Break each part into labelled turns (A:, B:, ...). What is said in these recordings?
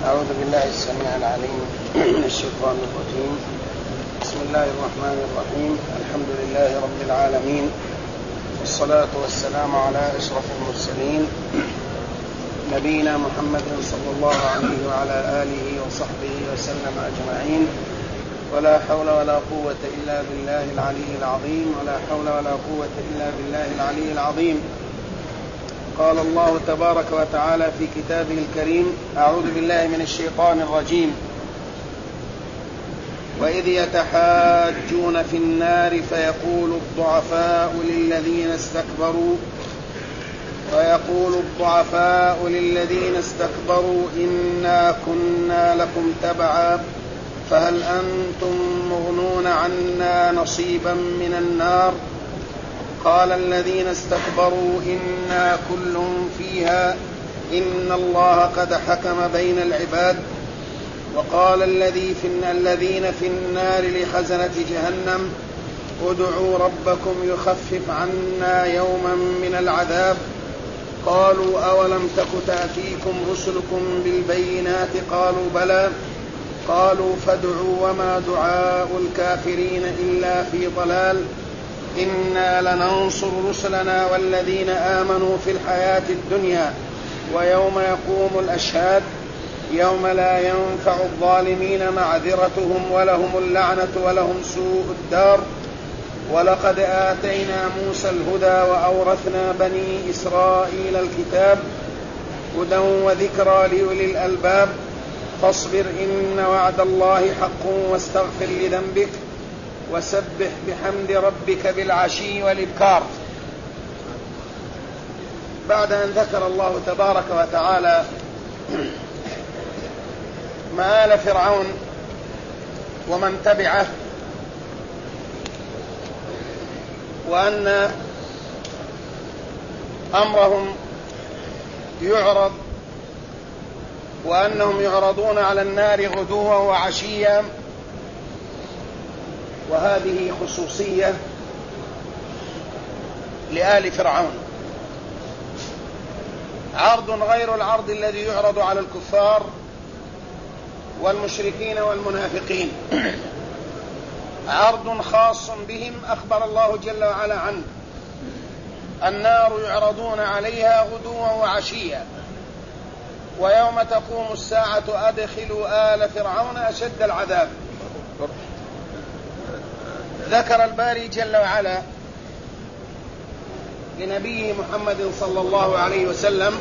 A: أعوذ بالله السميع العليم من الشيطان الرجيم. بسم الله الرحمن الرحيم. الحمد لله رب العالمين، والصلاة والسلام على أشرف المرسلين نبينا محمد صلى الله عليه وعلى آله وصحبه وسلم أجمعين. ولا حول ولا قوة إلا بالله العلي العظيم. ولا حول ولا قوة إلا بالله العلي العظيم. قال الله تبارك وتعالى في كتابه الكريم: أعوذ بالله من الشيطان الرجيم. وإذ يتحاجون في النار فيقول الضعفاء للذين استكبروا إنا كنا لكم تبعا فهل أنتم مغنون عنا نصيبا من النار. قال الذين استكبروا إنا كل فيها إن الله قد حكم بين العباد. وقال الذين في النار لخزنة جهنم ادعوا ربكم يخفف عنا يوما من العذاب. قالوا أولم تك تأتيكم رسلكم بالبينات قالوا بلى. قالوا فادعوا وما دعاء الكافرين إلا في ضلال. إنا لننصر رسلنا والذين آمنوا في الحياة الدنيا ويوم يقوم الأشهاد يوم لا ينفع الظالمين معذرتهم ولهم اللعنة ولهم سوء الدار. ولقد آتينا موسى الهدى وأورثنا بني إسرائيل الكتاب هدى وذكرى لأولي الألباب. فاصبر إن وعد الله حق واستغفر لذنبك وسبح بحمد ربك بالعشي والإبكار. بعد أن ذكر الله تبارك وتعالى مآل فرعون ومن تبعه، وأن أمرهم يعرض وأنهم يعرضون على النار غدوا وعشيا، وهذه خصوصية لآل فرعون، عرض غير العرض الذي يعرض على الكفار والمشركين والمنافقين، عرض خاص بهم أخبر الله جل وعلا عنه. النار يعرضون عليها غدوا وعشيا ويوم تقوم الساعة أدخلوا آل فرعون أشد العذاب. ذكر الباري جل وعلا لنبيه محمد صلى الله عليه وسلم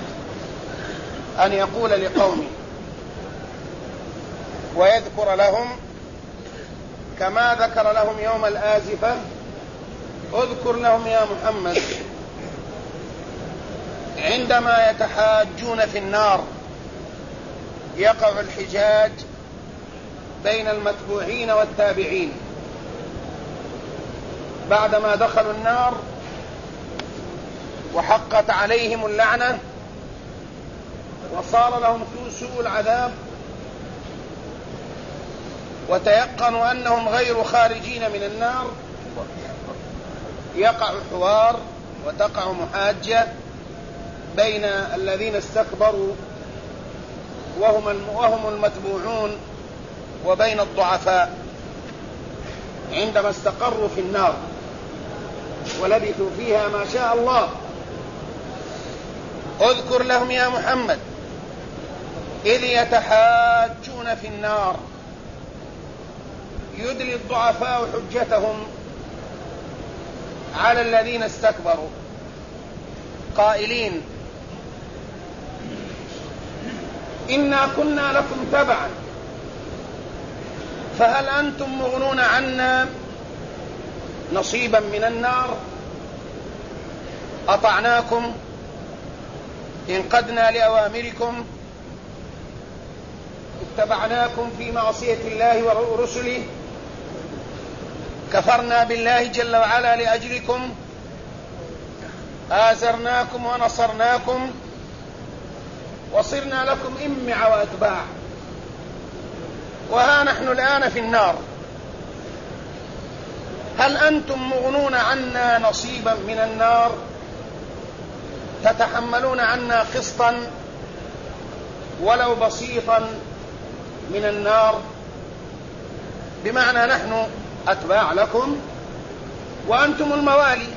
A: أن يقول لقومه ويذكر لهم كما ذكر لهم يوم الآزفة. اذكر لهم يا محمد عندما يتحاجون في النار يقع الحجاج بين المتبوعين والتابعين. بعدما دخلوا النار وحقت عليهم اللعنة وصار لهم سوء العذاب وتيقنوا أنهم غير خارجين من النار، يقع حوار وتقع محاجة بين الذين استكبروا وهم المتبوعون وبين الضعفاء عندما استقروا في النار ولبثوا فيها ما شاء الله. اذكر لهم يا محمد إذ يتحاجون في النار، يدلي الضعفاء حجتهم على الذين استكبروا قائلين إنا كنا لكم تبعا فهل أنتم مغنون عنا نصيبا من النار. أطعناكم انقدنا لأوامركم اتبعناكم في معصية الله ورسله كفرنا بالله جل وعلا لأجلكم آزرناكم ونصرناكم وصرنا لكم إمع وأتباع. وها نحن الآن في النار، هل أنتم مغنون عنا نصيبا من النار؟ تتحملون عنا قسطا ولو بسيطا من النار، بمعنى نحن أتباع لكم وأنتم الموالي،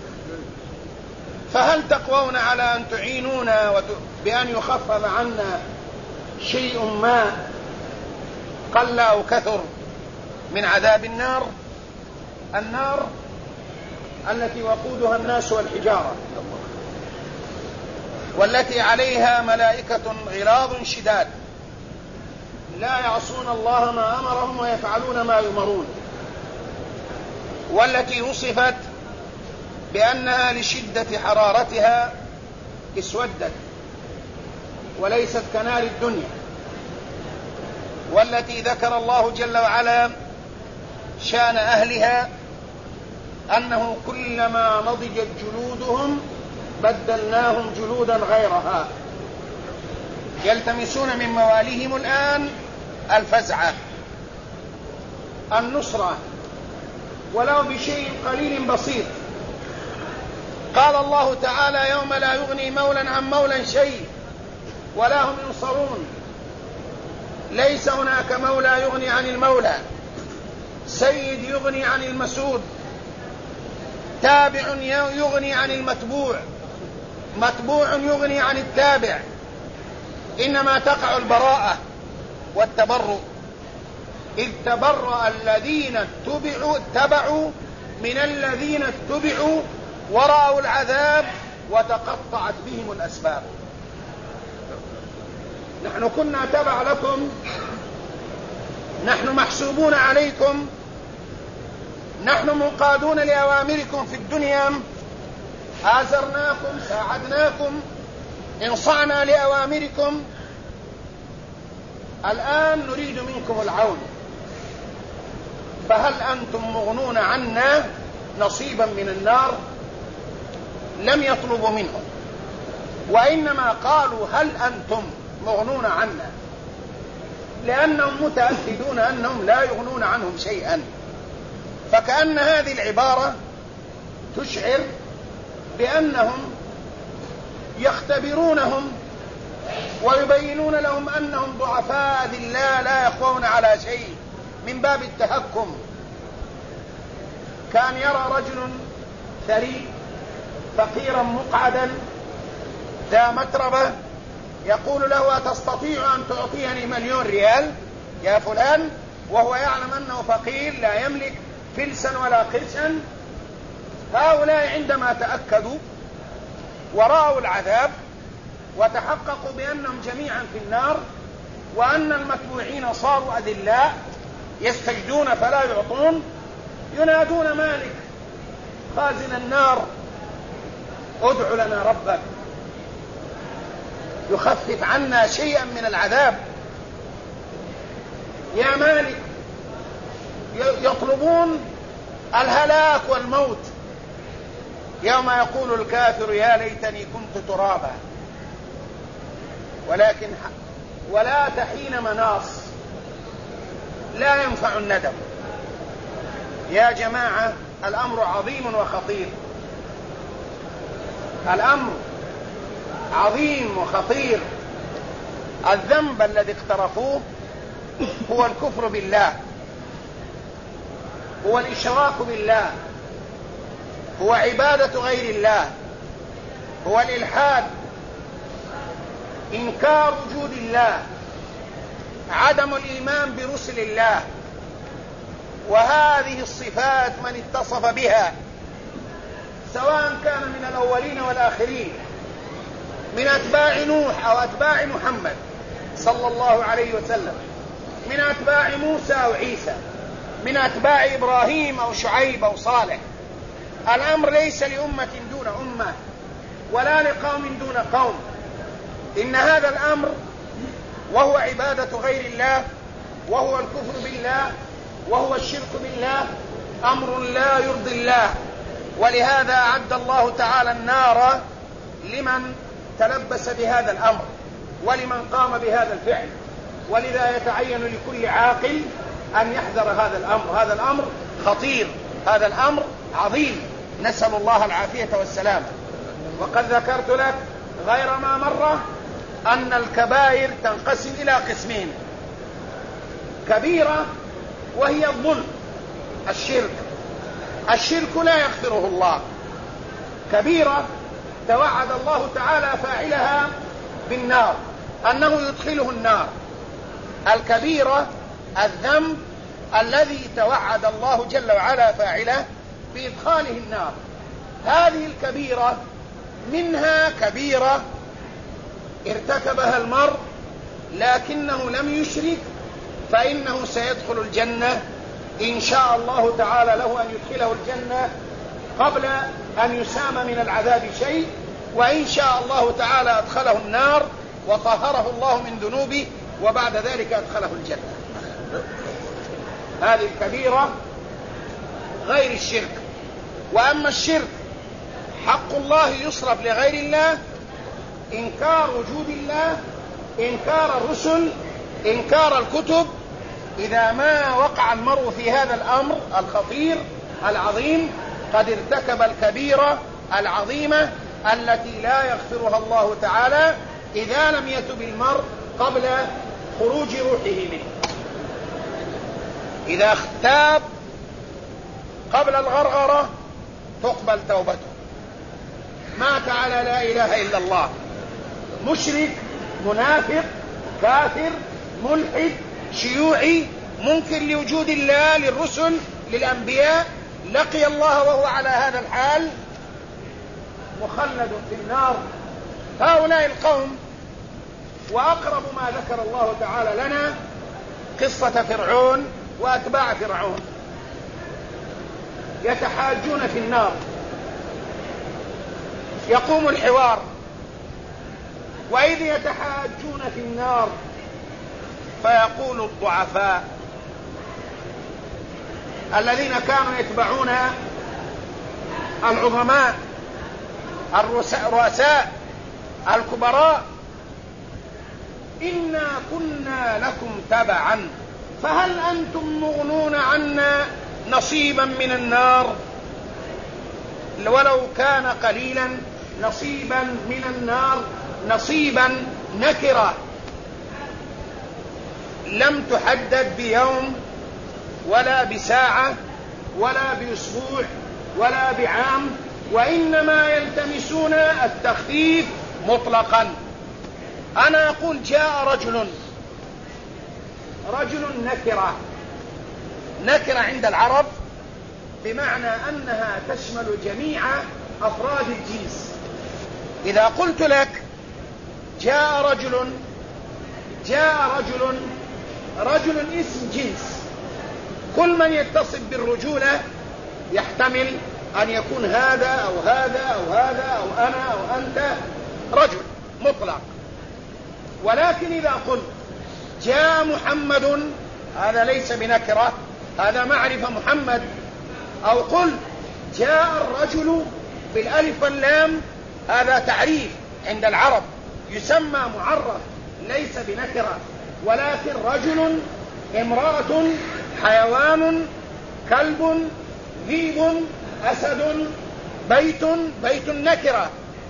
A: فهل تقوون على أن تعينونا بأن يخفف عنا شيء ما قل أو كثر من عذاب النار؟ النار التي وقودها الناس والحجارة، والتي عليها ملائكة غلاظ شداد لا يعصون الله ما أمرهم ويفعلون ما يؤمرون، والتي وصفت بأنها لشدة حرارتها اسودت وليست كنار الدنيا، والتي ذكر الله جل وعلا شان أهلها أنه كلما نضجت جلودهم بدلناهم جلودا غيرها، يلتمسون من مواليهم الآن الفزعة، النصرة، ولو بشيء قليل بسيط. قال الله تعالى: يوم لا يغني مولى عن مولى شيء ولا هم ينصرون. ليس هناك مولى يغني عن المولى، سيد يغني عن المسود، تابع يغني عن المتبوع، متبوع يغني عن التابع، إنما تقع البراءة والتبرؤ. إذ تبرأ الذين اتبعوا من الذين اتبعوا ورأوا العذاب وتقطعت بهم الأسباب. نحن كنا تبع لكم، نحن محسوبون عليكم، نحن منقادون لأوامركم في الدنيا، آزرناكم، ساعدناكم، انصعنا لأوامركم. الآن نريد منكم العون، فهل أنتم مغنون عنا نصيبا من النار؟ لم يطلبوا منهم، وإنما قالوا هل أنتم مغنون عنا، لأنهم متأكدون أنهم لا يغنون عنهم شيئا. فكأن هذه العبارة تشعر بأنهم يختبرونهم ويبينون لهم أنهم ضعفاء ذلاء لا يخفون على شيء، من باب التهكم. كان يرى رجل ثري فقيرا مقعدا ذا متربة يقول له: أتستطيع أن تعطيني 1,000,000 ريال يا فلان؟ وهو يعلم أنه فقير لا يملك فلسا ولا قرشا. هؤلاء عندما تأكدوا ورأوا العذاب وتحققوا بأنهم جميعا في النار، وأن المتبوعين صاروا أذلاء يستجدون فلا يعطون، ينادون مالك خازن النار: ادع لنا ربك يخفف عنا شيئا من العذاب. يا مالك، يطلبون الهلاك والموت. يوم يقول الكافر: يا ليتني كنت ترابا. ولكن ولا تحين مناص، لا ينفع الندم. يا جماعة، الأمر عظيم وخطير، الأمر عظيم وخطير. الذنب الذي اقترفوه هو الكفر بالله، هو الإشراك بالله، هو عبادة غير الله، هو الإلحاد، إنكار وجود الله، عدم الإيمان برسل الله. وهذه الصفات من اتصف بها، سواء كان من الأولين والآخرين، من أتباع نوح أو أتباع محمد صلى الله عليه وسلم، من أتباع موسى أو عيسى، من أتباع إبراهيم أو شعيب أو صالح. الأمر ليس لأمة دون أمة ولا لقوم دون قوم. إن هذا الأمر وهو عبادة غير الله، وهو الكفر بالله، وهو الشرك بالله، أمر لا يرضي الله. ولهذا أعد الله تعالى النار لمن تلبس بهذا الأمر ولمن قام بهذا الفعل. ولذا يتعين لكل عاقل أن يحذر هذا الأمر. هذا الأمر خطير، هذا الأمر عظيم، نسأل الله العافية والسلام. وقد ذكرت لك غير ما مرة أن الكبائر تنقسم إلى قسمين: كبيرة وهي الظلم، الشرك لا يغفره الله. كبيرة توعد الله تعالى فاعلها بالنار، أنه يدخله النار. الكبيرة الذنب الذي توعد الله جل وعلا فاعله بإدخاله النار. هذه الكبيرة منها كبيرة ارتكبها المرء لكنه لم يشرك، فإنه سيدخل الجنة إن شاء الله تعالى، له أن يدخله الجنة قبل أن يسام من العذاب شيء، وإن شاء الله تعالى أدخله النار وطهره الله من ذنوبه، وبعد ذلك أدخله الجنة. هذه الكبيرة غير الشرك. وأما الشرك حق الله يصرف لغير الله، إنكار وجود الله، إنكار الرسل، إنكار الكتب. إذا ما وقع المرء في هذا الأمر الخطير العظيم قد ارتكب الكبيرة العظيمة التي لا يغفرها الله تعالى إذا لم يتب المرء قبل خروج روحه منه. إذا تاب قبل الغرغرة تقبل توبته. مات على لا إله إلا الله، مشرك، منافق، كافر، ملحد، شيوعي، منكر لوجود الله، للرسل، للأنبياء، لقي الله وهو على هذا الحال مخلد في النار. هؤلاء القوم، وأقرب ما ذكر الله تعالى لنا قصة فرعون وأتباع فرعون، يتحاجون في النار. يقوم الحوار: وإذ يتحاجون في النار فيقول الضعفاء الذين كانوا يتبعون العظماء الرؤساء الكبراء: إنا كنا لكم تبعا فهل أنتم مغنون عنا نصيبا من النار، ولو كان قليلا. نصيبا من النار، نصيبا نكرة لم تحدد بيوم ولا بساعة ولا بأسبوع ولا بعام، وإنما يلتمسون التخفيف مطلقا. أنا أقول جاء رجل نكرة عند العرب بمعنى أنها تشمل جميع أفراد الجنس. إذا قلت لك جاء رجل اسم جنس، كل من يتصف بالرجولة يحتمل أن يكون هذا أو هذا أو هذا أو أنا أو أنت رجل مطلق. ولكن إذا قلت جاء محمد، هذا ليس بنكرة، هذا معرفة محمد. أو قل جاء الرجل بالألف واللام، هذا تعريف عند العرب يسمى معرف ليس بنكرة، ولكن رجل، امرأة، حيوان، كلب، ذئب، أسد، بيت نكرة.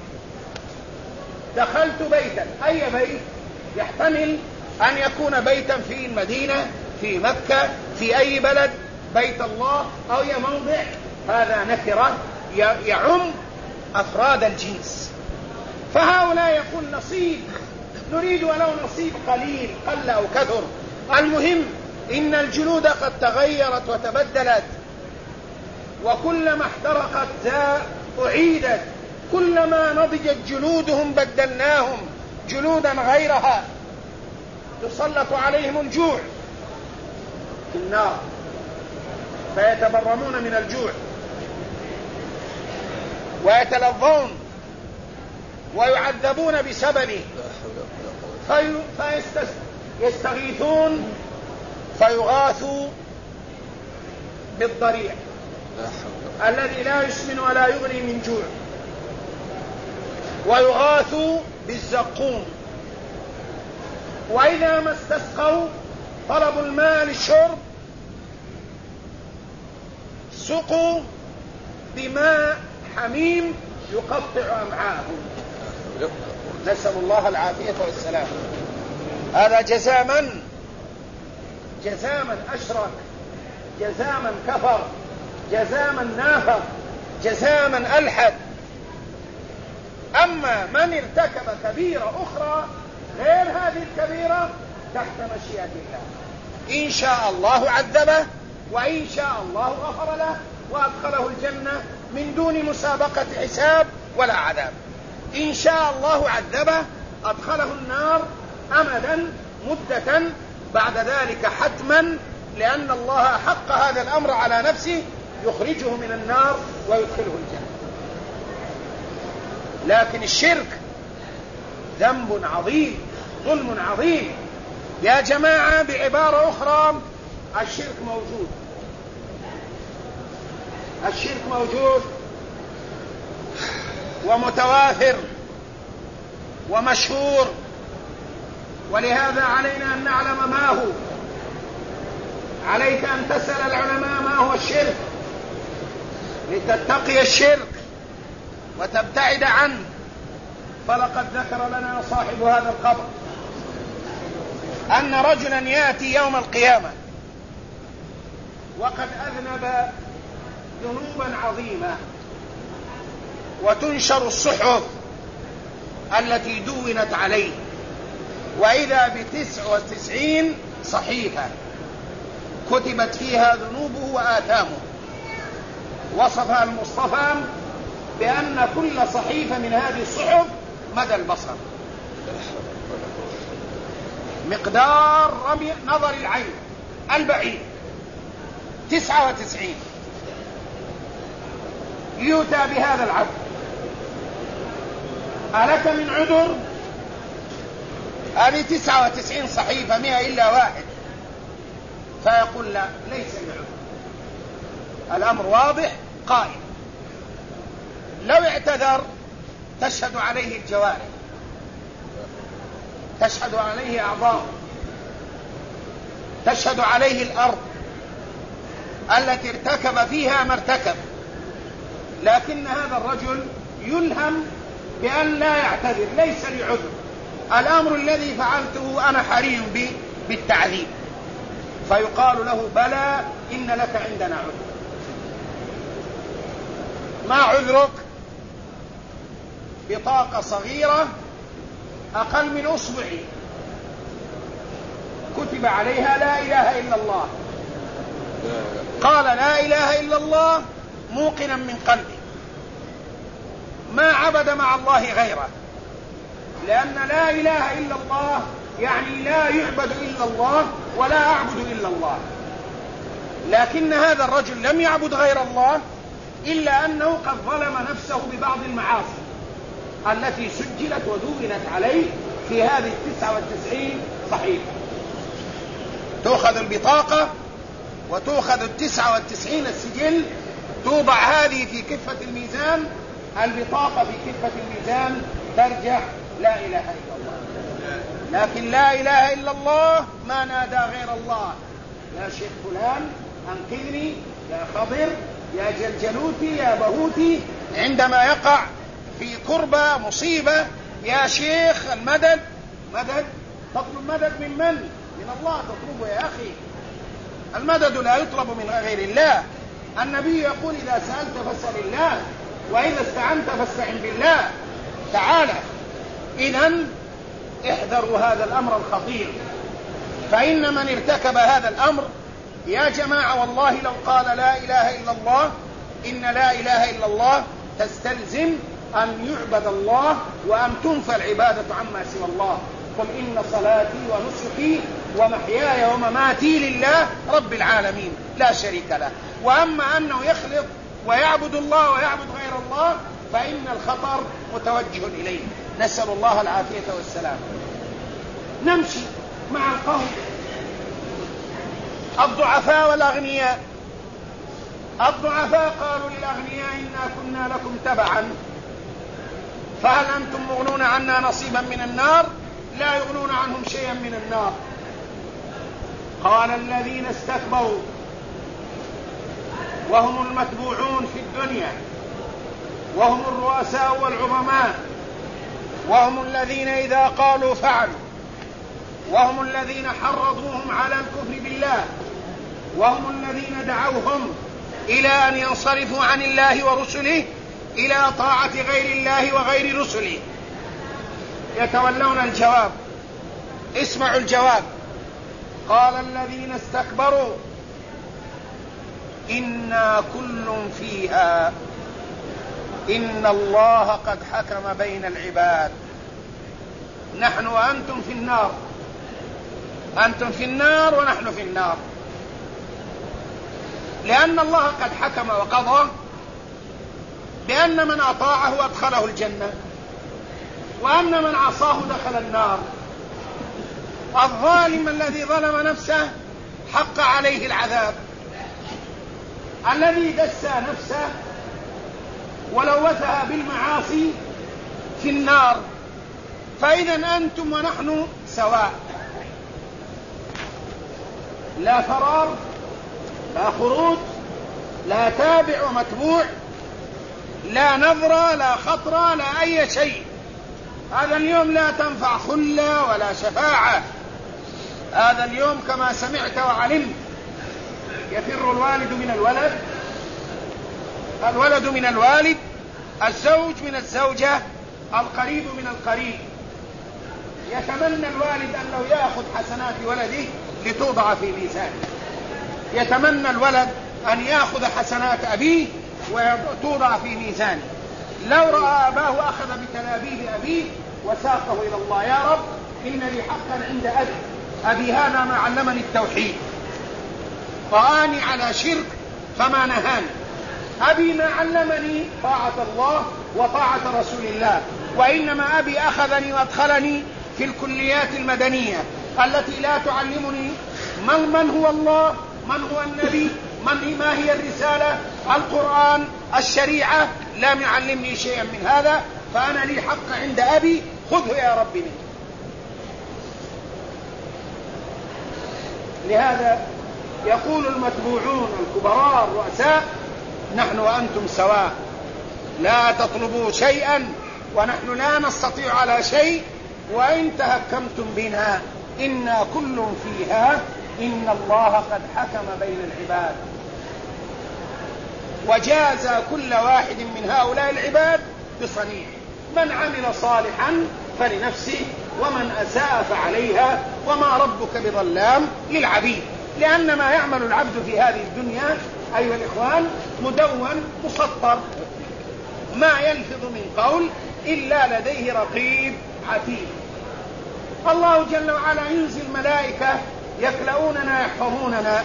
A: دخلت بيتا، أي بيت؟ يحتمل أن يكون بيتا في المدينة، في مكة، في أي بلد، بيت الله أو موضع، هذا نكرة يعم أفراد الجنس. فهؤلاء يقول نصيب، نريد ولو نصيب قليل قل أو كثر، المهم إن الجلود قد تغيرت وتبدلت، وكلما احترقت أعيدت، كلما نضجت جلودهم بدلناهم جلودا غيرها، يسلط عليهم الجوع في النار فيتبرمون من الجوع ويتلظون ويعذبون بسببه، فيستغيثون فيغاثوا بالضريع الذي لا يسمن ولا يغني من جوع، ويغاثوا بالزقوم، وإذا ما استسقوا طلبوا الماء للشرب سقوا بماء حميم يقطع أمعاءهم. نسأل الله العافية والسلام. هذا جزاء من؟ جزاء من أشرك، جزاء من كفر، جزاء من نافق، جزاء من ألحد. أما من ارتكب كبيرة أخرى غير هذه الكبيرة تحت مشيئة الله، إن شاء الله عذبه وإن شاء الله غفر له وأدخله الجنة من دون مسابقة حساب ولا عذاب. إن شاء الله عذبه أدخله النار أمدا مدة، بعد ذلك حتما، لأن الله حق هذا الأمر على نفسه، يخرجه من النار ويدخله الجنة. لكن الشرك ذنب عظيم، ظلم عظيم يا جماعة. بعبارة أخرى، الشرك موجود، الشرك موجود ومتوافر ومشهور، ولهذا علينا أن نعلم ما هو. عليك أن تسأل العلماء ما هو الشرك لتتقي الشرك وتبتعد عنه. فلقد ذكر لنا صاحب هذا القبر أن رجلا يأتي يوم القيامة وقد أذنب ذنوبا عظيمة، وتنشر الصحف التي دونت عليه، وإذا ب99 صحيفة كتبت فيها ذنوبه وآثامه. وصفها المصطفى بأن كل صحيفة من هذه الصحف مدى البصر، مقدار رمي نظر العين البعيد، 99. يؤتى بهذا العبد: ألك من عذر؟ هذه 99 صحيفة 100 إلا واحد. فيقول: لا، ليس من عذر. الأمر واضح قائم. لو اعتذر تشهد عليه الجوارح، تشهد عليه أعضاء، تشهد عليه الأرض التي ارتكب فيها ما ارتكب. لكن هذا الرجل يلهم بأن لا يعتذر، ليس لي عذر، الأمر الذي فعلته أنا حري بالتعذيب. فيقال له: بلى، إن لك عندنا عذر. ما عذرك؟ بطاقة صغيرة أقل من أصبعي كتب عليها لا إله إلا الله. قال لا إله إلا الله موقنا من قلبه، ما عبد مع الله غيره، لأن لا إله إلا الله يعني لا يعبد إلا الله ولا أعبد إلا الله. لكن هذا الرجل لم يعبد غير الله، إلا أنه قد ظلم نفسه ببعض المعاصي التي سجلت ودونت عليه في هذه 99 صحيفة. تأخذ البطاقة وتأخذ 99 السجل، توضع هذه في كفة الميزان، البطاقة في كفة الميزان، ترجع لا إله إلا الله. لكن لا إله إلا الله ما نادى غير الله: يا شيخ فلان أنقذني، يا خضر، يا جلجلوتي، يا بهوتي، عندما يقع في كربة مصيبة: يا شيخ المدد. مدد؟ تطلب مدد من من؟ من الله تطلبه يا أخي. المدد لا يطلب من غير الله. النبي يقول: إذا سألت فاسأل الله، وإذا استعنت فاستعن بالله تعالى. إذن احذروا هذا الأمر الخطير، فإن من ارتكب هذا الأمر يا جماعة والله لو قال لا إله إلا الله، إن لا إله إلا الله تستلزم أن يعبد الله وأن تنفى العبادة عما سوى الله. قل إن صلاتي ونسكي ومحياي ومماتي لله رب العالمين لا شريك له. وأما أنه يخلط ويعبد الله ويعبد غير الله فإن الخطر متوجه إليه، نسأل الله العافية والسلام. نمشي مع القوم الضعفاء والأغنياء. الضعفاء قالوا للأغنياء: إنا كنا لكم تبعا فهل أنتم مغنون عنا نصيبا من النار؟ لا يغنون عنهم شيئا من النار. قال الذين استكبروا وهم المتبوعون في الدنيا وهم الرؤساء والعظماء: وهم الذين إذا قالوا فعلوا، وهم الذين حرضوهم على الكفر بالله، وهم الذين دعوهم إلى أن ينصرفوا عن الله ورسله إلى طاعة غير الله وغير رسله. يتولون الجواب. اسمعوا الجواب. قال الذين استكبروا إنا كل فيها إن الله قد حكم بين العباد. نحن وأنتم في النار، أنتم في النار ونحن في النار، لأن الله قد حكم وقضى بأن من أطاعه أدخله الجنة، وأن من عصاه دخل النار. الظالم الذي ظلم نفسه حق عليه العذاب، الذي دسى نفسه ولوثها بالمعاصي في النار. فإذا أنتم ونحن سواء، لا فرار، لا خروج، لا تابع ومتبوع، لا نظرة، لا خطرة، لا أي شيء. هذا اليوم لا تنفع خلة ولا شفاعة. هذا اليوم كما سمعت وعلمت يفر الوالد من الولد، الولد من الوالد، الزوج من الزوجة، القريب من القريب. يتمنى الوالد أن لو يأخذ حسنات ولده لتوضع في ميزانه، يتمنى الولد أن يأخذ حسنات أبيه وتوضع في ميزانه. لو رأى أباه أخذ بتلابيب أبيه وساقه إلى الله: يا رب إن لي حقا عند أبي هذا ما علمني التوحيد، رآني على شرك فما نهاني، أبي ما علمني طاعة الله وطاعة رسول الله، وإنما أبي أخذني وأدخلني في الكليات المدنية التي لا تعلمني من هو الله، من هو النبي، ما هي الرسالة، القرآن، الشريعة، لم يعلمني شيئا من هذا، فأنا لي حق عند أبي، خذه يا رب منه. لهذا يقول المتبوعون الكبراء الرؤساء: نحن وأنتم سواء، لا تطلبوا شيئا ونحن لا نستطيع على شيء، وإن تهكمتم بنا إنا كل فيها إن الله قد حكم بين العباد. وجاز كل واحد من هؤلاء العباد بصنيعه، من عمل صالحا فلنفسه ومن أساء فعليها وما ربك بظلام للعبيد. لأن ما يعمل العبد في هذه الدنيا أيها الإخوان مدون مسطر، ما يلفظ من قول إلا لديه رقيب عتيد. الله جل وعلا ينزل ملائكة يكلؤوننا يحفظوننا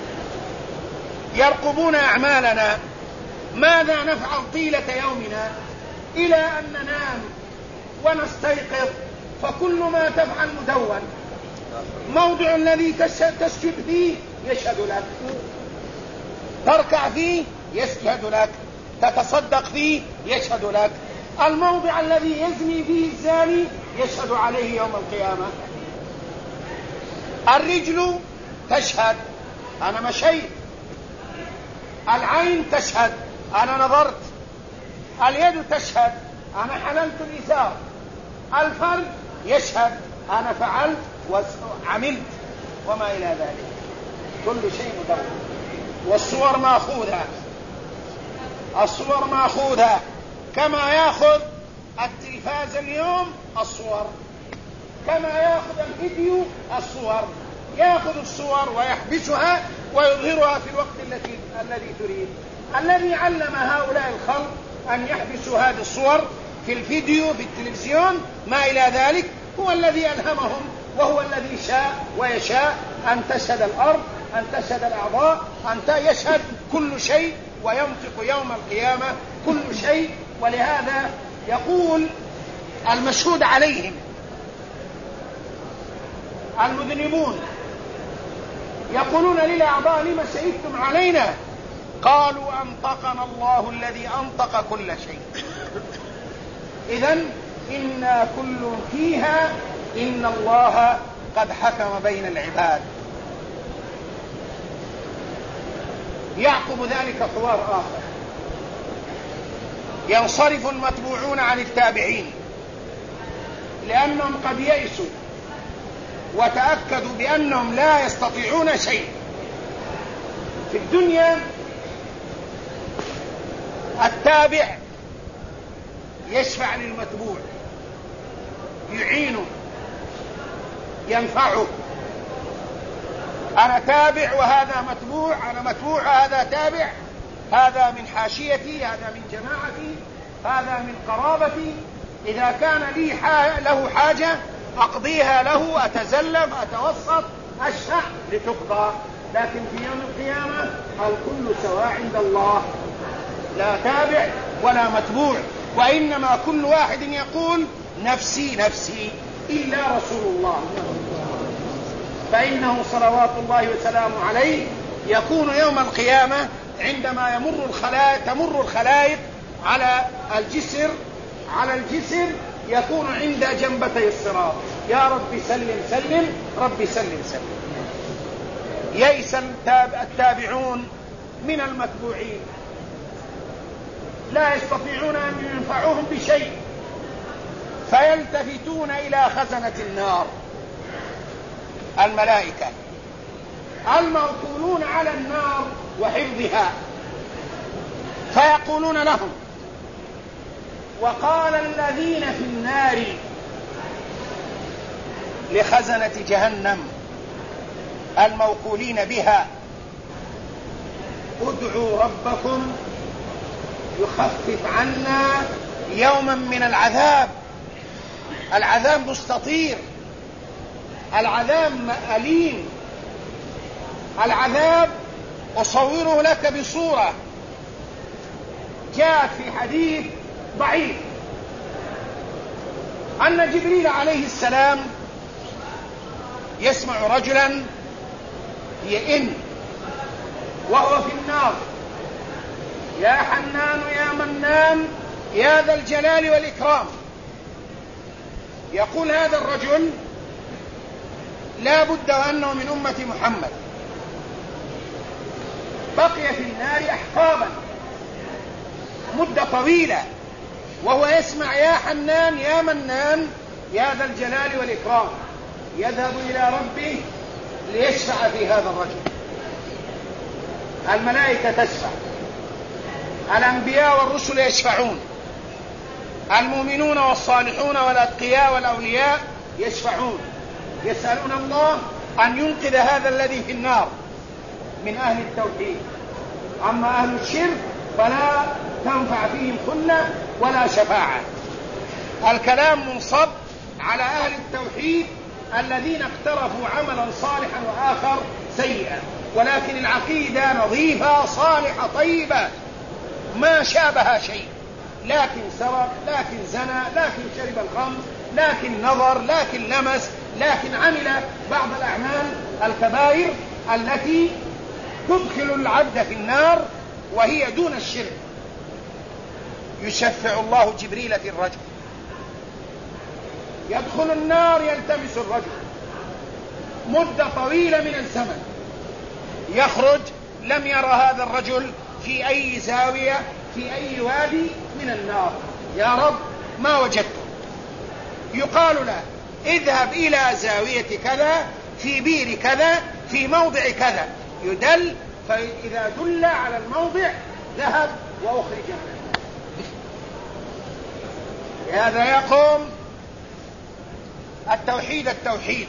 A: يرقبون أعمالنا، ماذا نفعل طيلة يومنا إلى أن ننام ونستيقظ، فكل ما تفعل مدون. موضع الذي تسجد فيه يشهد لك، تركع فيه يشهد لك، تتصدق فيه يشهد لك، الموضع الذي يزني فيه الزاني يشهد عليه يوم القيامة. الرجل تشهد أنا مشيت، العين تشهد أنا نظرت، اليد تشهد أنا حللت الإزار، الفرد يشهد أنا فعلت وعملت، وما إلى ذلك. كل شيء مدون. والصور مأخوذة، الصور مأخوذة كما يأخذ التلفاز اليوم الصور، كما يأخذ الفيديو الصور، يأخذ الصور ويحبسها ويظهرها في الوقت الذي تريد. الذي علم هؤلاء الخلق أن يحبسوا هذه الصور في الفيديو في التلفزيون ما إلى ذلك هو الذي ألهمهم، وهو الذي شاء ويشاء أن تشهد الأرض، أن تشهد الأعضاء، أن يشهد كل شيء، وينطق يوم القيامة كل شيء. ولهذا يقول المشهود عليهم المذنبون يقولون للأعضاء: لما شهدتم علينا؟ قالوا: أنطقنا الله الذي أنطق كل شيء. إذن إنا كل فيها إن الله قد حكم بين العباد. يعقب ذلك حوار آخر، ينصرف المتبوعون عن التابعين لأنهم قد يئسوا وتأكدوا بأنهم لا يستطيعون شيء في الدنيا. التابع يشفع للمتبوع، يعينه، ينفعه. أنا تابع وهذا متبوع، أنا متبوع وهذا تابع، هذا من حاشيتي، هذا من جماعتي، هذا من قرابتي. إذا كان لي له حاجة أقضيها له، أتزلم، أتوسط، أشفع لتقضى. لكن في يوم القيامة الكل سواء عند الله، لا تابع ولا متبوع، وإنما كل واحد يقول نفسي نفسي إلا رسول الله، فإنه صلوات الله وسلامه عليه يكون يوم القيامة عندما تمر الخلائق على الجسر يكون عند جنبتي الصراط، يا رب سلم سلم، رب سلم سلم. يئس التابعون من المتبوعين، لا يستطيعون أن ينفعوهم بشيء، فيلتفتون إلى خزنة النار، الملائكة الموكولون على النار وحفظها، فيقولون لهم: وقال الذين في النار لخزنة جهنم الموكولين بها: ادعوا ربكم يخفف عنا يوما من العذاب. العذاب مستطير، العذاب أليم، العذاب أصوره لك بصورة جاءت في حديث ضعيف أن جبريل عليه السلام يسمع رجلا يئن وهو في النار: يا حنان يا منان يا ذا الجلال والإكرام. يقول هذا الرجل: لا بد وأنه من أمة محمد. بقي في النار أحقابا مدة طويلة وهو يسمع يا حنان يا منان يا ذا الجلال والإكرام. يذهب إلى ربه ليشفع في هذا الرجل. الملائكة تشفع، الأنبياء والرسل يشفعون، المؤمنون والصالحون والأتقياء والأولياء يشفعون، يسألون الله أن ينقذ هذا الذي في النار من أهل التوحيد. أما أهل الشرك فلا تنفع فيهم خلة ولا شفاعة. الكلام منصب على أهل التوحيد الذين اقترفوا عملا صالحا وآخر سيئا، ولكن العقيدة نظيفة صالحة طيبة ما شابها شيء، لكن سرق، لكن زنى، لكن شرب الخمر، لكن نظر، لكن لمس، لكن عمل بعض الأعمال الكبائر التي تدخل العبد في النار وهي دون الشرك. يشفع الله جبريل في الرجل، يدخل النار يلتمس الرجل مدة طويلة من الزمن، يخرج لم يرى هذا الرجل في أي زاوية في أي وادي من النار. يا رب ما وجدته. يقال له: اذهب إلى زاوية كذا في بير كذا في موضع كذا. يدل، فإذا دل على الموضع ذهب وأخرج منه. هذا يقوم التوحيد التوحيد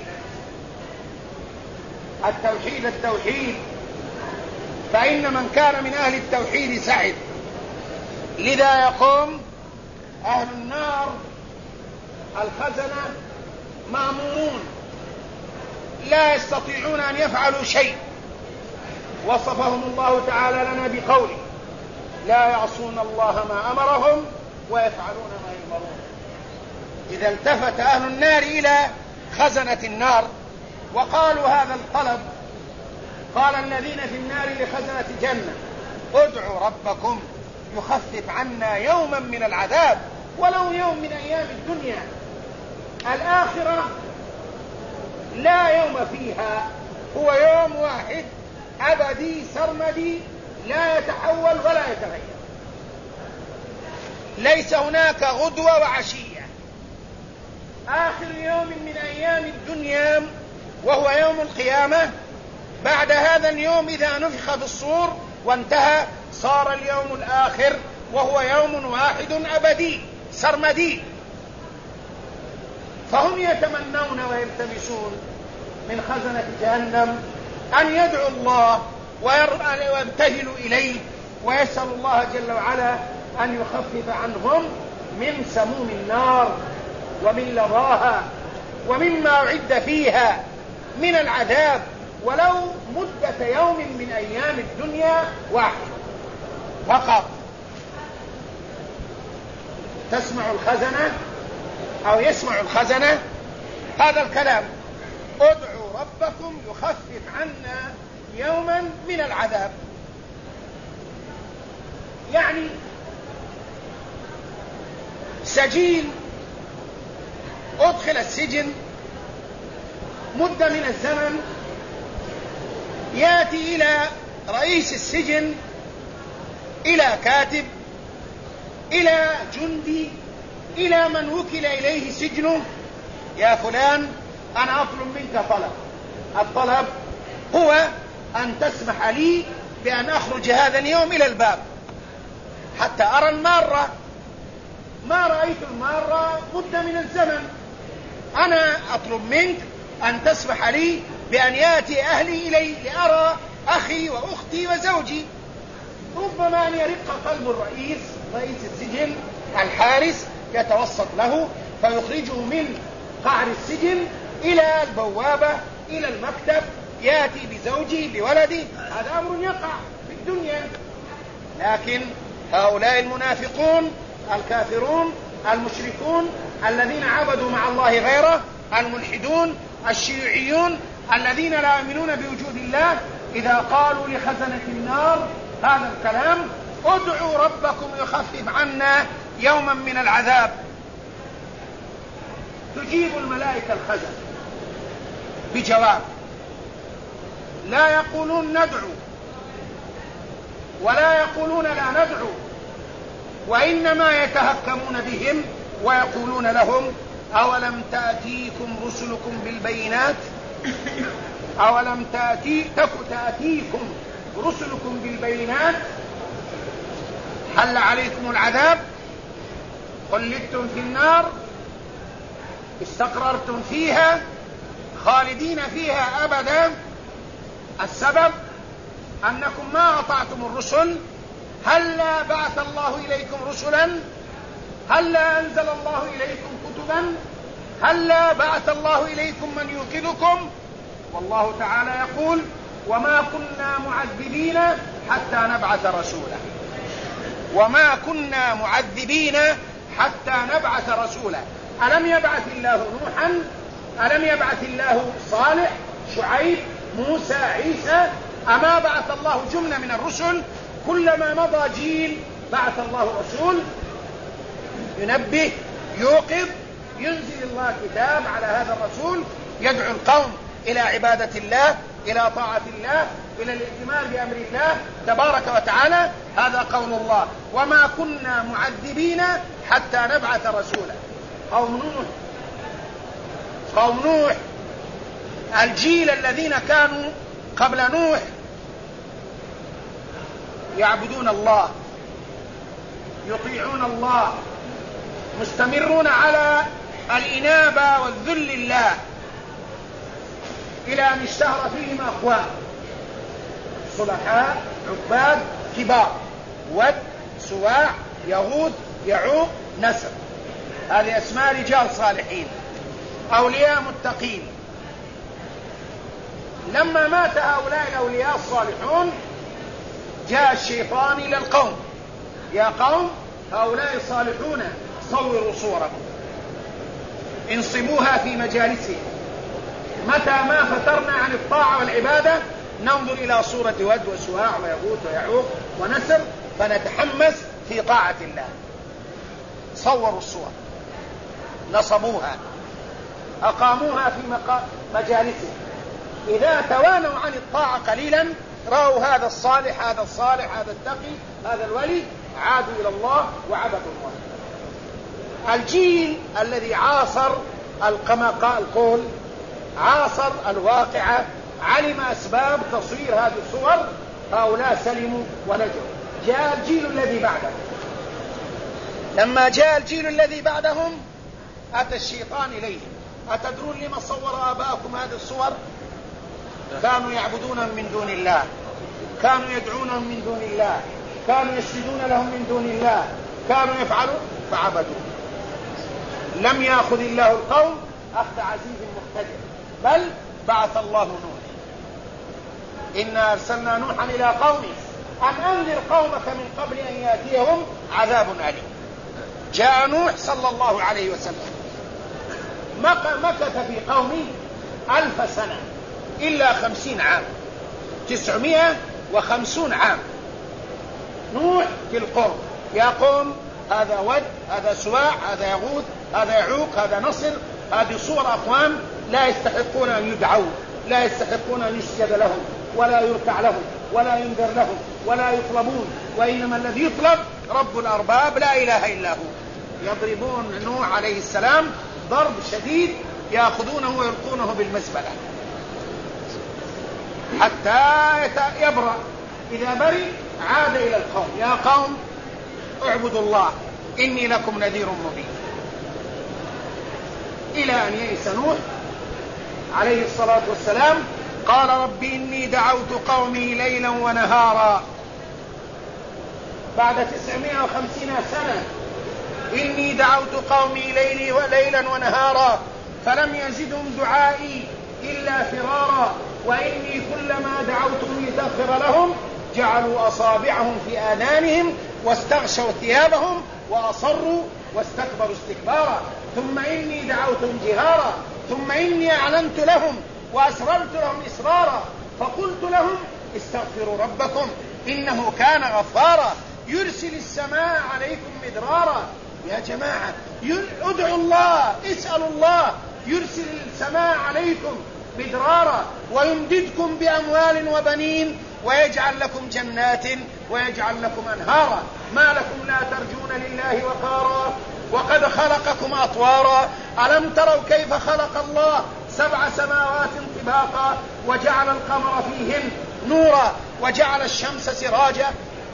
A: التوحيد التوحيد، فإن من كان من أهل التوحيد سعد. لذا يقوم أهل النار الخزنة مأمورون لا يستطيعون أن يفعلوا شيء. وصفهم الله تعالى لنا بقوله: لا يعصون الله ما أمرهم ويفعلون ما يؤمرون. إذا التفت أهل النار إلى خزنة النار وقالوا هذا الطلب. قال الذين في النار لخزنة جنة: ادعوا ربكم يخفف عنا يوما من العذاب ولو يوم من أيام الدنيا. الآخرة لا يوم فيها، هو يوم واحد أبدي سرمدي لا يتحول ولا يتغير، ليس هناك غدوة وعشية، آخر يوم من أيام الدنيا وهو يوم القيامة. بعد هذا اليوم إذا نفخ في الصور وانتهى صار اليوم الآخر وهو يوم واحد أبدي سرمدي. فهم يتمنون ويلتمسون من خزنة جهنم أن يدعوا الله ويبتهلوا إليه ويسأل الله جل وعلا أن يخفف عنهم من سموم النار ومن لظاها ومما أعد فيها من العذاب ولو مدة يوم من أيام الدنيا واحد فقط. تسمع الخزنة أو يسمع الخزنة هذا الكلام: ادعوا ربكم يخفف عنا يوما من العذاب. يعني سجين أدخل السجن مدة من الزمن، يأتي إلى رئيس السجن، إلى كاتب، إلى جندي، إلى من وكل إليه سجنه: يا فلان أنا أطلب منك طلب. الطلب هو أن تسمح لي بأن أخرج هذا اليوم إلى الباب حتى أرى المارة. ما رأيت المارة مدة من الزمن، أنا أطلب منك أن تسمح لي بأن يأتي أهلي إلي لأرى أخي وأختي وزوجي. ربما أن يرق قلب رئيس السجن الحارس يتوسط له فيخرجه من قعر السجن إلى البوابة إلى المكتب، يأتي بزوجه بولده. هذا أمر يقع في الدنيا. لكن هؤلاء المنافقون الكافرون المشركون الذين عبدوا مع الله غيره، الملحدون الشيوعيون الذين لا يؤمنون بوجود الله، إذا قالوا لخزنة النار هذا الكلام: ادعوا ربكم يخفف عنا يوما من العذاب، تجيب الملائكة الخزنة بجواب. لا يقولون ندعو ولا يقولون لا ندعو، وإنما يتهكمون بهم ويقولون لهم: أولم تأتيكم رسلكم بالبينات؟ أولم تأتيكم رسلكم بالبينات؟ حل عليكم العذاب؟ خلدتم في النار؟ استقررتم فيها خالدين فيها أبدا؟ السبب أنكم ما أطعتم الرسل. هلا بعث الله إليكم رسلا؟ هلا أنزل الله إليكم كتبا؟ هلا بعث الله إليكم من يوقظكم؟ والله تعالى يقول: وما كنا معذبين حتى نبعث رسولا. وما كنا معذبين حتى نبعث رسولا. ألم يبعث الله نوحا؟ ألم يبعث الله صالح، شعيب، موسى، عيسى؟ أما بعث الله جملة من الرسل؟ كلما مضى جيل بعث الله رسول ينبه يوقظ، ينزل الله كتاب على هذا الرسول يدعو القوم إلى عبادة الله، إلى طاعة الله، إلى الائتمار بأمر الله تبارك وتعالى. هذا قول الله: وما كنا معذبين حتى نبعث رسولا. قوم نوح الجيل الذين كانوا قبل نوح يعبدون الله، يطيعون الله، مستمرون على الإنابة والذل لله، إلى أن اشتهر فيهم أقوام صلحاء عباد كبار: ود، سواع، يغوث، يعوق، نسر. هذه أسماء رجال صالحين أولياء متقين. لما مات هؤلاء الأولياء الصالحون جاء الشيطان إلى القوم: يا قوم هؤلاء الصالحون صوروا صورهم، انصبوها في مجالسهم، متى ما فترنا عن الطاعة والعبادة ننظر إلى صورة ود وسواع ويغوث ويعوق ونسر فنتحمس في طاعة الله. صوروا الصور، نصبوها، أقاموها في مجالسهم. إذا توانوا عن الطاعة قليلا رأوا هذا الصالح، هذا الصالح، هذا التقي، هذا الولي، عادوا إلى الله وعبدوا الله. الجيل الذي عاصر القول عاصر الواقعة، علم أسباب تصوير هذه الصور، هؤلاء سلموا ونجوا. جاء الجيل الذي بعدهم، لما جاء الجيل الذي بعدهم أتى الشيطان إليهم: أتدرون لما صور آباءكم هذه الصور؟ كانوا يعبدونهم من دون الله، كانوا يدعونهم من دون الله، كانوا يسجدون لهم من دون الله، كانوا يفعلون فعبدوا. لم يأخذ الله القوم أخذ عزيز مقتدر، بل بعث الله نوح: إنا أرسلنا نوحا إلى قومه أن أنذر قومك من قبل أن يأتيهم عذاب أليم. جاء نوح صلى الله عليه وسلم مكث في قومه 1000 سنة إلا 50 عام، 950 عام. نوح في القوم: يا قوم هذا ود، هذا سواع، هذا يغوث، هذا يعوق، هذا نصر، هذه صور أقوام لا يستحقون أن يدعوا، لا يستحقون أن يسجد لهم ولا يركع لهم ولا ينذر لهم ولا يطلبون، وإنما الذي يطلب رب الأرباب لا إله إلا هو. يضربون نوح عليه السلام ضرب شديد، يأخذونه ويلقونه بالمزبلة حتى يبرأ. إذا برئ عاد إلى القوم: يا قوم اعبدوا الله إني لكم نذير مبين. إلى أن يئس نوح عليه الصلاة والسلام، قال: رب إني دعوت قومي ليلا ونهارا. بعد 950 سنة: إني دعوت قومي ليلا ونهارا فلم يزدهم دعائي إلا فرارا، وإني كلما دعوتهم لتغفر لهم جعلوا أصابعهم في آذانهم واستغشوا ثيابهم وأصروا واستكبروا استكبارا، ثم إني دعوتهم جهارا، ثم إني أعلنت لهم وأسررت لهم إسرارا، فقلت لهم استغفروا ربكم إنه كان غفارا يرسل السماء عليكم مدرارا. يا جماعة ادعوا الله، اسألوا الله يرسل السماء عليكم مدرارا ويمددكم بأموال وبنين ويجعل لكم جنات ويجعل لكم أنهارا. ما لكم لا ترجون لله وقارا وقد خلقكم أطوارا. ألم تروا كيف خلق الله 7 سماوات طباقا وجعل القمر فيهن نورا وجعل الشمس سراجا؟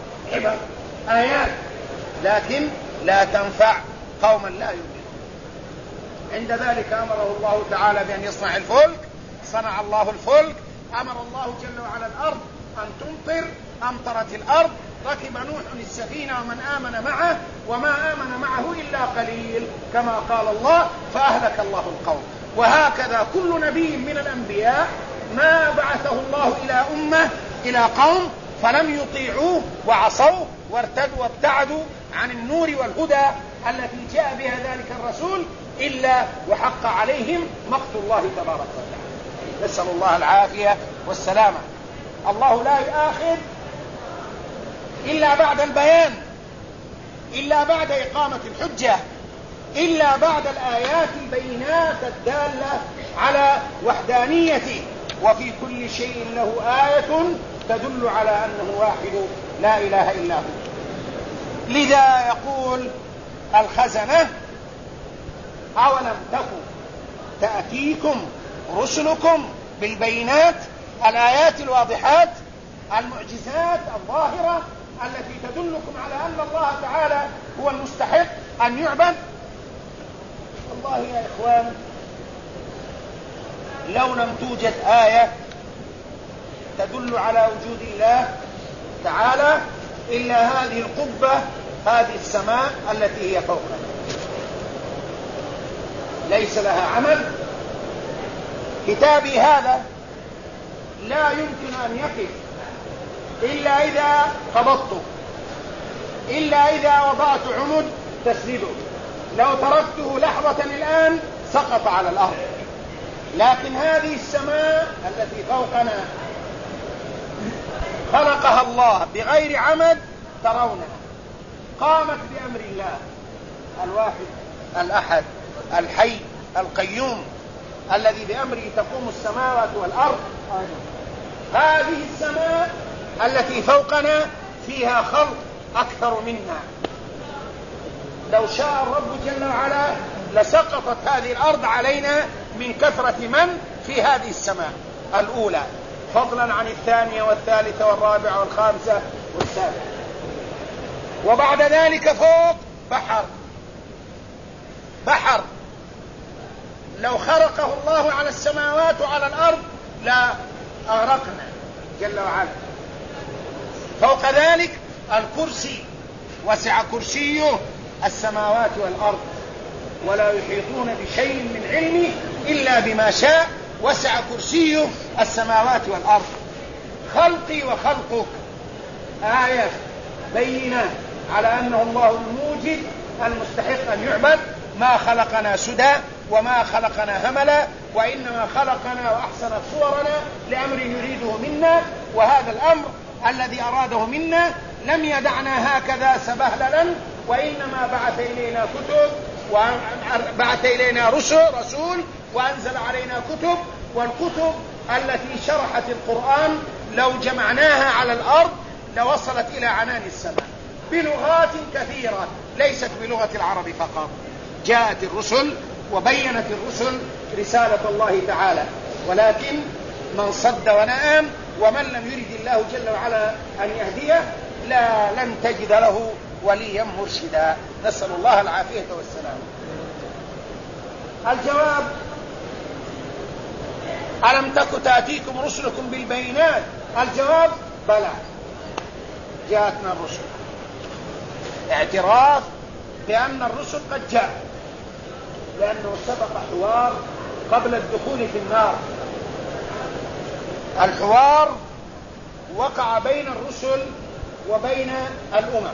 A: آيات، لكن لا تنفع قوما لا يؤمنون. عند ذلك أمره الله تعالى بأن يصنع الفلك، صنع الله الفلك، أمر الله جل وعلا الأرض أن تمطر، أمطرت الأرض، ركب نوح السفينة ومن آمن معه وما آمن معه إلا قليل كما قال الله، فأهلك الله القوم. وهكذا كل نبي من الأنبياء ما بعثه الله إلى أمة إلى قوم فلم يطيعوه وعصوه وارتدوا وابتعدوا عن النور والهدى التي جاء بها ذلك الرسول إلا وحق عليهم مقت الله تبارك وتعالى. نسأل الله العافية والسلامة. الله لا يؤاخذ إلا بعد البيان، إلا بعد إقامة الحجة، إلا بعد الآيات البينات الدالة على وحدانيته، وفي كل شيء له آية تدل على أنه واحد لا إله إلا هو. لذا يقول الخزنة: أولم تكن تأتيكم رسلكم بالبينات، الآيات الواضحات، المعجزات الظاهرة التي تدلكم على أن الله تعالى هو المستحق أن يعبد. والله يا إخوان لو لم توجد آية تدل على وجود الله تعالى إلا هذه القبة، هذه السماء التي هي فوقنا، ليس لها عمل. كتابي هذا لا يمكن أن يقف إلا إذا قبضته، إلا إذا وضعت عمد تسنده. لو تركته لحظة الآن سقط على الأرض. لكن هذه السماء التي فوقنا خلقها الله بغير عمد ترونها، قامت بأمر الله الواحد الأحد الحي القيوم الذي بأمره تقوم السماوات والأرض. هذه السماء التي فوقنا فيها خلق أكثر منا. لو شاء الرب جل وعلا لسقطت هذه الأرض علينا من كثرة من في هذه السماء الأولى، فضلا عن الثانية والثالثة والرابعة والخامسة والسابعة. وبعد ذلك فوق بحر لو خرقه الله على السماوات وعلى الأرض لا أغرقنا جل وعلا. فوق ذلك الكرسي، وسع كرسيه السماوات والأرض ولا يحيطون بشيء من علمه إلا بما شاء، وسع كرسيه السماوات والأرض. خلقي وخلقك آية بينة على أنه الله الموجد المستحق أن يعبد. ما خلقنا سدى وما خلقنا هملا، وإنما خلقنا وأحسن صورنا لأمر يريده منا، وهذا الأمر الذي أراده منا لم يدعنا هكذا سبهللا، وإنما بعث إلينا رسول وأنزل علينا كتب. والكتب التي شرحت القرآن لو جمعناها على الأرض لوصلت إلى عنان السماء بلغات كثيرة ليست بلغة العرب فقط. جاءت الرسل وبينت الرسل رسالة الله تعالى، ولكن من صد ونأم ومن لم يرد الله جل وعلا أن يهديه لن تجد له وليا مرشدا. نسأل الله العافية والسلام. الجواب: ألم تك تأتيكم رسلكم بالبينات؟ الجواب: بلى، جاءتنا الرسل. اعتراف بأن الرسل قد جاء، لأنه سبق حوار قبل الدخول في النار. الحوار وقع بين الرسل وبين الأمم.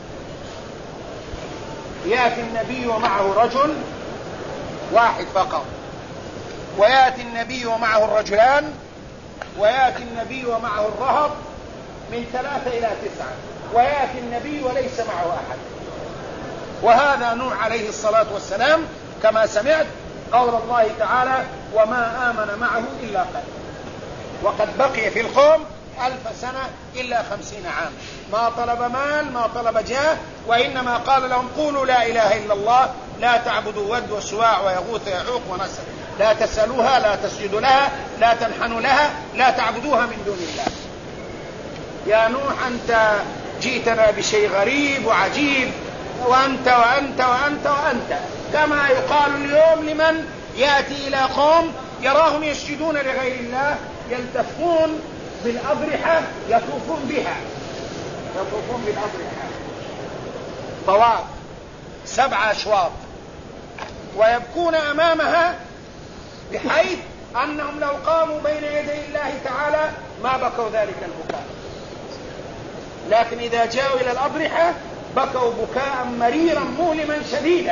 A: يأتي النبي ومعه رجل واحد فقط، ويأتي النبي ومعه الرجلان، ويأتي النبي ومعه الرهط من 3 إلى 9، ويأتي النبي وليس معه أحد. وهذا نوح عليه الصلاة والسلام كما سمعت قول الله تعالى: وما آمن معه إلا قليل. وقد بقي في القوم 1000 سنة إلا 50 عام، ما طلب مال ما طلب جاه، وإنما قال لهم: قولوا لا إله إلا الله، لا تعبدوا ود وسواع ويغوث ويعوق ونسر، لا تسألوها، لا تسجدوا لها، لا تنحنوا لها، لا تعبدوها من دون الله. يا نوح أنت جئتنا بشيء غريب وعجيب، وأنت وأنت وأنت وأنت، كما يقال اليوم لمن يأتي إلى قوم يراهم يسجدون لغير الله، يلتفون بالأضرحة يطوفون بالأضرحة طواف 7 أشواط، ويبكون أمامها بحيث أنهم لو قاموا بين يدي الله تعالى ما بكوا ذلك البكاء. لكن إذا جاءوا إلى الأضرحة بكوا بكاء مريرا مؤلما شديدا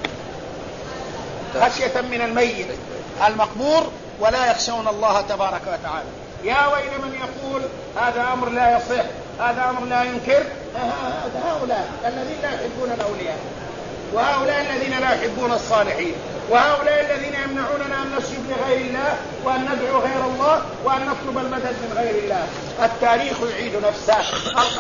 A: خشية من الميت المقبور، ولا يخشون الله تبارك وتعالى. يا ويل من يقول هذا أمر لا يصح، هذا أمر لا ينكر. هؤلاء الذين لا يحبون الأولياء، وهؤلاء الذين لا يحبون الصالحين، وهؤلاء الذين يمنعوننا أن نسجد لغير الله وأن ندعو غير الله وأن نطلب المدد من غير الله. التاريخ يعيد نفسه.